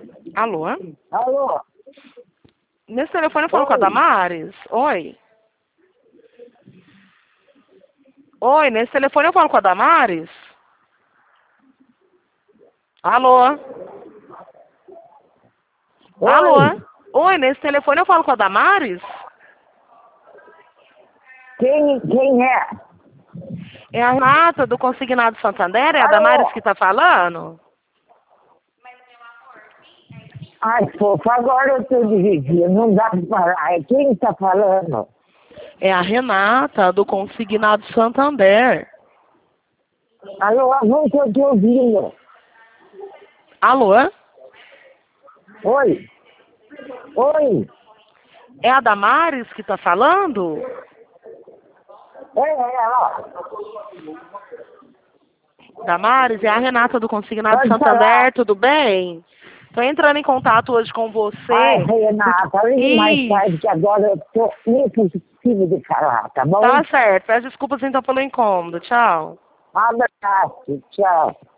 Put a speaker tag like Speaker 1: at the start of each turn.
Speaker 1: Alô?
Speaker 2: Alô?
Speaker 1: Nesse telefone eu falo com a
Speaker 2: Oi.
Speaker 1: Damares? Oi. Oi, nesse telefone eu falo com a Damares? Alô? Alô?
Speaker 2: Oi.
Speaker 1: Oi, nesse telefone eu falo com a Damares?
Speaker 2: Quem é?
Speaker 1: É a Renata do Consignado Santander? É a
Speaker 2: Alô?
Speaker 1: Damares que tá falando?
Speaker 2: Ai, fofa, agora eu tô dividindo, não dá pra falar. É quem tá falando?
Speaker 1: É a Renata do Consignado Santander.
Speaker 2: Alô, não tô te ouvindo.
Speaker 1: Alô?
Speaker 2: Oi. Oi.
Speaker 1: É a Damares que tá falando?
Speaker 2: É ela.
Speaker 1: Damares, é a Renata do Consignado
Speaker 2: Pode falar.
Speaker 1: Santander, tudo bem? Tô entrando em contato hoje com
Speaker 2: Ai,
Speaker 1: você.
Speaker 2: Renata, ligue mais tarde que agora eu tô impossível de falar, tá bom?
Speaker 1: Tá certo. Peço desculpas então pelo incômodo. Tchau.
Speaker 2: Abraço, tchau.